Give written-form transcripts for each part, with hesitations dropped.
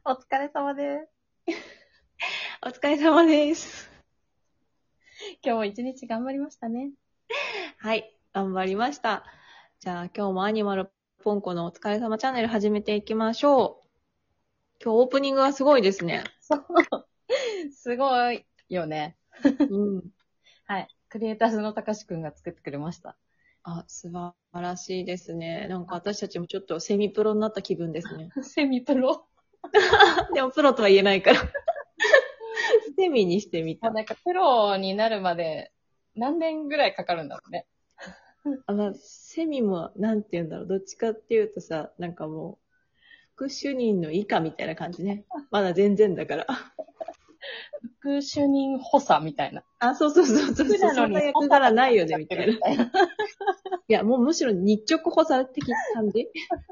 お疲れ様です。 お疲れ様です。 今日も一日頑張りましたね。 はい、頑張りました。じゃあ今日もアニマルポンコのお疲れ様チャンネル始めていきましょう。今日オープニングはすごいですね。 そう。すごいよね。 うん。 はい。クリエイターズのたかしくんが作ってくれました。 あ、素晴らしいですね。なんか私たちもちょっとセミプロになった気分ですね。 セミプロ。 でもプロとは言えないから。セミにしてみた。 もうなんかプロになるまで何年ぐらいかかるんだろうね。 セミも、なんて言うんだろう。どっちかっていうとさ、なんかもう、副主任の以下みたいな感じね。まだ全然だから。 副主任補佐みたいな。 あ、そうそうそうそう。 副なのにそんな役柄ないよね、みたいな。 みたいな。 いや、もうむしろ日直補佐的感じ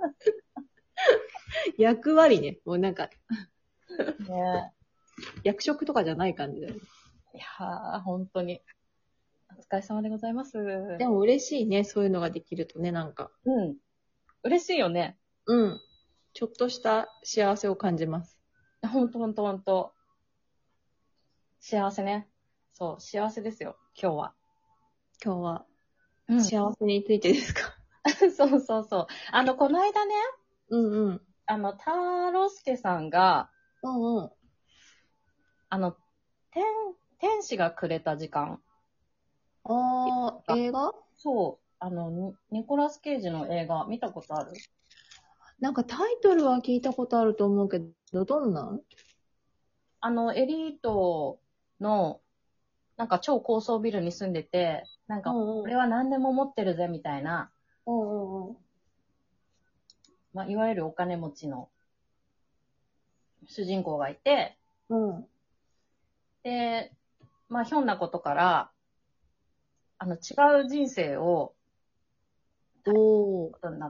役割ね。もうなんか、 ね役職とかじゃない感じだよね。 いやー、本当に。お疲れ様でございます。 でも嬉しいね。そういうのができるとね、なんか。 うん。嬉しいよね。 うん。ちょっとした幸せを感じます。 ほんとほんとほんと。幸せね。そう、幸せですよ、今日は。 今日は、 うん。 幸せについてですか？ そうそうそう。この間ね、 うんうん。 タロスケさんが、 うんうん。 あの、天、天使がくれた時間。 映画そう、ニコラス・ケイジの映画見たことある？ なんかタイトルは聞いたことあると思うけど、どんなんエリートの、なんか超高層ビルに住んでて、なんか、 うんうん。 俺は何でも持ってるぜみたいな、 うんうんうん。 まあ、いわゆるお金持ちの主人公がいて、 うん。 で、まあ、ひょんなことから、違う人生をおー。 ことになって、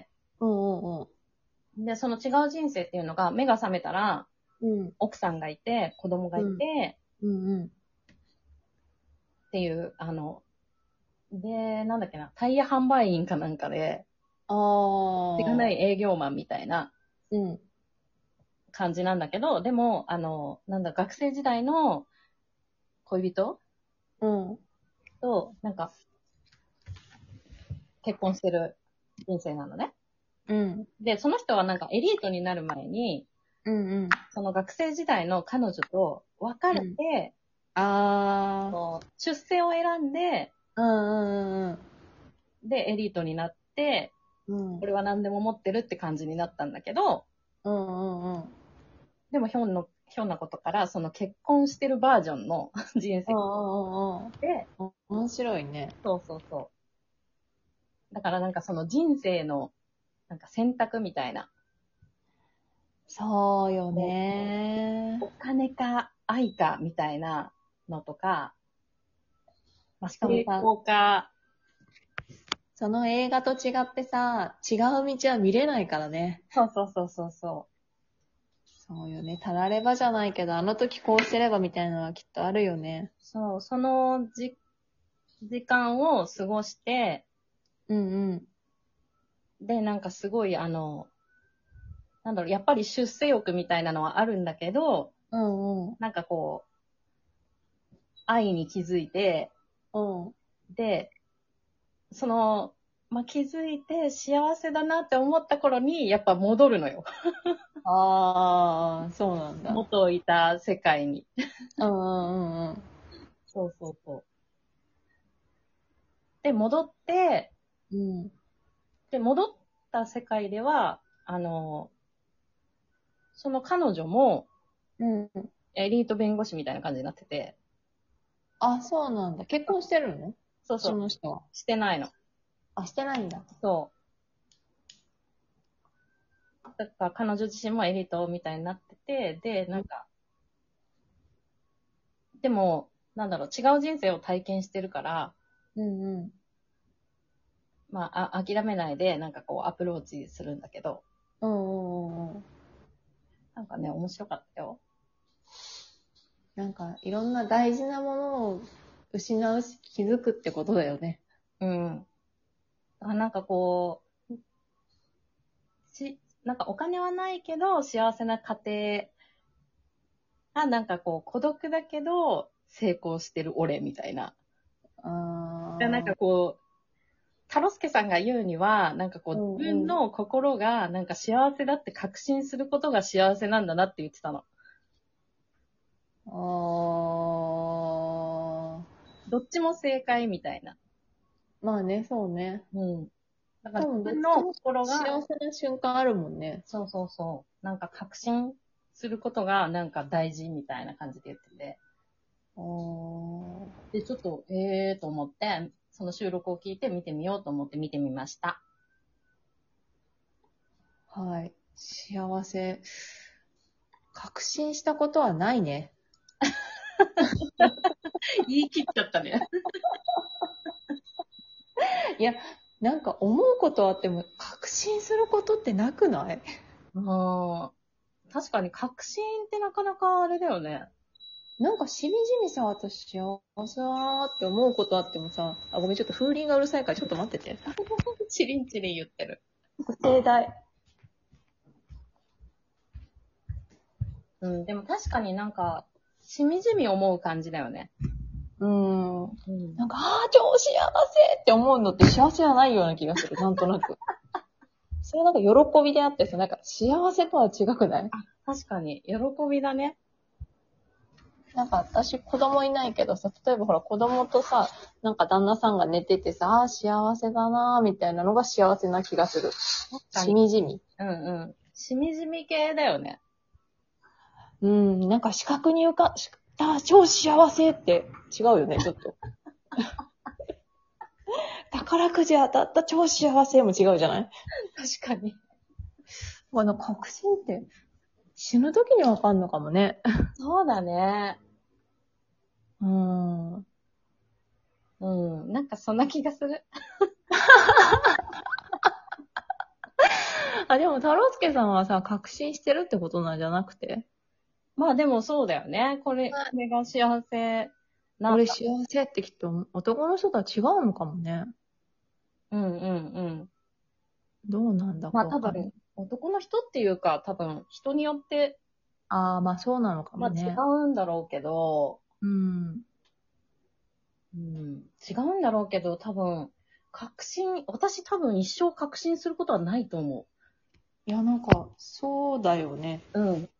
うんうんで、その違う人生っていうのが、目が覚めたら、 うん。 奥さんがいて、子供がいうん。 て、 うんうん。 っていう、で、なんだっけな、タイヤ販売員かなんかで、 あ手がないー。 営業マンみたいなうん。 感じなんだけど、でも、なんだ、学生時代の恋人うん。 と、なんか、結婚してる人生なのね。 うん。 で、その人はなんかエリートになる前に、 うんうん。 その学生時代の彼女と別れうん。 て、 あ出世を選んで、 ー。うんうんで、エリートになって、 うん。うん。 これは何でも持ってるって感じになったんだけど、 うんうんうん。 でもひょんなことから、その結婚してるバージョンの人生うんうんうんで、 うん。面白いね。 そうそうそう。だからなんかその人生の、なんか選択みたいな。 そうよおね。 金か愛かみたいなのとか、まあ、成しかもさ、 功か、 その映画と違ってさ、違う道は見れないからね。 そうそうそうそうそそうよね。たらればじゃないけど、あの時こうしてればみたいなのはきっとあるよね。 う。そう、その時間を過ごして、 うんうん。 で、なんかすごいなんだろう、やっぱり出世欲みたいなのはあるんだけど、 うんうん。 なんかこう、愛に気づいて、 うん。 で、まあ、気づいて幸せだなって思った頃に、やっぱ戻るのよ。 ああ、そうなんだ。 元いた世界に。 うんうんうんそうそうそう。で、戻って、 うん。うん。 で、戻った世界では、その彼女も、 うん。 エリート弁護士みたいな感じになってて、 あ、そうなんだ。結婚してるのそうそう、 その人は。 してないの。 あ、してないんだ。 そう。だから彼女自身もエリートみたいになってて、で、なんか、でも、なんだろう、違う人生を体験してるから、 うんうん。 まあ、諦めないで、なんかこう、アプローチするんだけど、 うんうんうんうん。 なんかね、面白かったよ。 なんか、いろんな大事なものを失うし気づくってことだよね。 うん。なんかこう、 なんかお金はないけど、幸せな家庭が、なんかこう、孤独だけど、成功してる俺みたいな。なんかこう、タロスケさんが言うには、なんかこう、自分の心が、なんか幸せだって確信することが幸せなんだなって言ってたの。どっちも正解みたいな。 まあね、そうね。 うん。だから多分自分のどっちも心が、 幸せな瞬間あるもんね。 そうそうそう。なんか確信することがなんか大事みたいな感じで言ってて。で、ちょっと、と思って、その収録を聞いて見てみようと思って見てみました。 はい。幸せ。確信したことはないね。 言い切っちゃったね。 いや、なんか思うことあっても確信することってなくない？ 確かに確信ってなかなかあれだよね。 なんかしみじみさ、私幸せだなーって思うことあってもさ、あ、ごめん、ちょっと風鈴がうるさいからちょっと待ってて。 チリンチリン言ってる。 盛大。 うん、でも確かになんか、しみじみ思う感じだよね。 うん。 うん。 なんか、超幸せって思うのって幸せじゃないような気がする、なんとなく。それなんか喜びであってさ、なんか幸せとは違くない？ 確かに、喜びだね。 なんか私子供いないけどさ、例えばほら子供とさ、なんか旦那さんが寝ててさ、幸せだなーみたいなのが幸せな気がする。しみじみ。 うんうん。しみじみ系だよね。 うん、なんか視覚に超幸せって違うよね、ちょっと。宝くじ当たった超幸せも違うじゃない？ 確かに。 確信って死ぬ時にわかんのかもね。 そうだね。 うん。 うん。なんかそんな気がする。 あ、でも、太郎介さんはさ、確信してるってことなんじゃなくて、 まあでもそうだよね。これが幸せな。 俺幸せってきっと男の人とは違うのかもね。 うんうんうん。 どうなんだかまあわかんない。 多分、男の人っていうか多分人によって、 ああ、まあそうなのかまあ違もね。 うんだろうけど、 うん。 うん、違うんだろうけど多分、私多分一生確信することはないと思いや、なんか、そうだよね。 う。うん。 い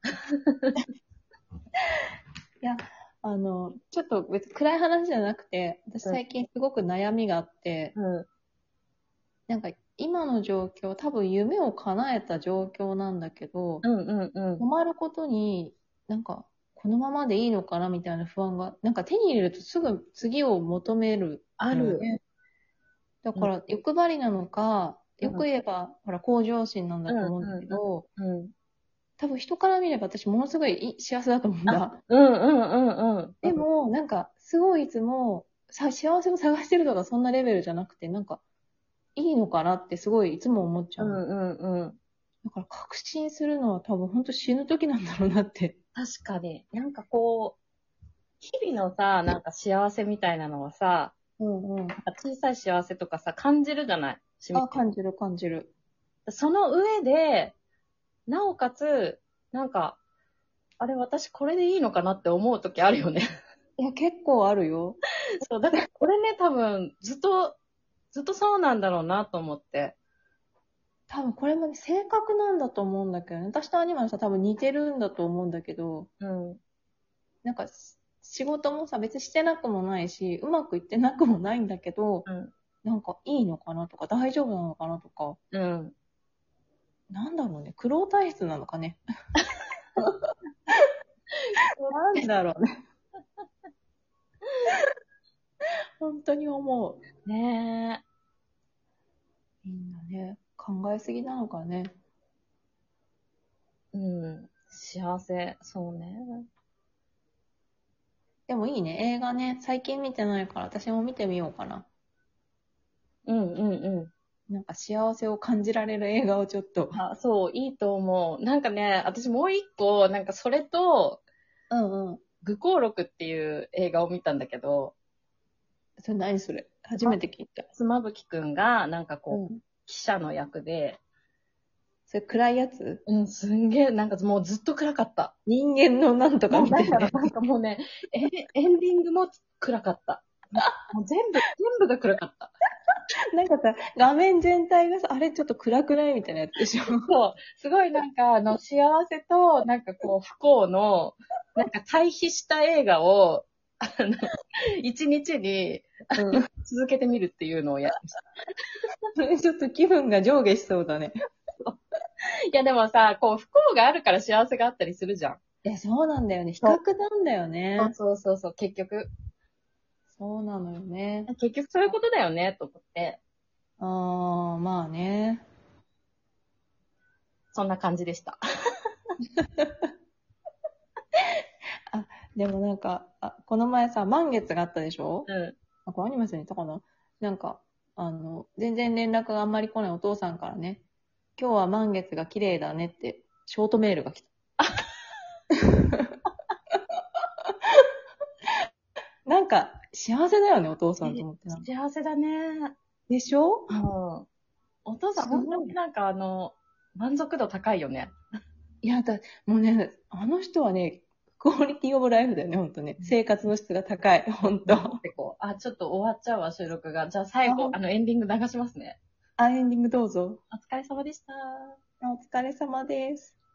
や、ちょっと別に暗い話じゃなくて、私最近すごく悩みがあって、 うん。 なんか今の状況、多分夢を叶えた状況なんだけど、 うんうんうん。 止まることに、なんか、このままでいいのかなみたいな不安が、なんか手に入れるとすぐ次を求めるある。 のよね。だうんから欲張りなのか、よく言えば、ほら、向上心なんだうんと思うんだけど、 うんうん。 多分人から見れば私ものすごい幸せだと思うんだ。 うんうんうんうん。 でも、なんか、すごいいつも、幸せを探してるとかそんなレベルじゃなくて、なんか、いいのかなってすごいいつも思っちゃうの。 うんうんうん。 だから確信するのは多分本当死ぬ時なんだろうなって。 確かに。なんかこう、日々のさ、なんか幸せみたいなのはさ、 うんうん。 なんか小さい幸せとかさ、感じるじゃない。 あ、感じる感じる。 その上で、なおかつ、なんか、あれ私これでいいのかなって思う時あるよね。 いや、結構あるよ。 そう、だからこれね、多分、ずっとそうなんだろうなと思って。 多分これもね、性格なんだと思うんだけどね。私とアニマルさん多分似てるんだと思うんだけど、 うん。 なんか仕事もさ、別にしてなくもないし、うまくいってなくもないんだけど、 うん。 なんかいいのかなとか、大丈夫なのかなとか、 うん。 なんだろうね、苦労体質なのかね。なんだろうね。本当に思う。 ねみんなね、考えすぎなのかね。 え。うん。幸せ。そうね。 でもいいね、映画ね、最近見てないから私も見てみようかな。 うんうんうん。 なんか幸せを感じられる映画をちょっと。 あ、そう、いいと思う。なんかね、私もう一個、なんかそれと、 うんうん。 愚行録っていう映画を見たんだけど、 それ何それ初めて聞いた。 妻夫木くんが、なんかこう、 うん。 記者の役で、 それ暗いやつ？ うん、すんげえ、なんかもうずっと暗かった。 人間のなんとかみたいな。 なんかもうね、エンディングも暗かった。もう全部が暗かった。 なんかさ、画面全体がさ、あれちょっと暗くないみたいなやつでしょ。 そう、すごいなんか幸せと、なんかこう不幸の、なんか対比した映画を、一日にうん。 続けてみるっていうのをやりました。 ちょっと気分が上下しそうだね。 いやでもさ、こう不幸があるから幸せがあったりするじゃん。 そうなんだよね。比較なんだよね。 そう、結局。 そうなのよね。 結局そういうことだよね、と思って。 まあね。 そんな感じでした。 でもなんか、この前さ、満月があったでしょ？ うん。 これアニマスに言ったかな？なんか、全然連絡があんまり来ないお父さんからね、今日は満月が綺麗だねって、ショートメールが来た。なんか、幸せだよね、お父さんと思ってな。 幸せだね。 でしょ？ うん。お父さん、 すごい本当になんか満足度高いよね。 いや、もうね、あの人はね、クオリティオブライフだよね、ほんとね。生活の質が高い、ほんと。 でこう、ちょっと終わっちゃうわ、収録が。じゃあ最後、エンディング流しますね。 エンディングどうぞ。 お疲れ様でした。 お疲れ様です。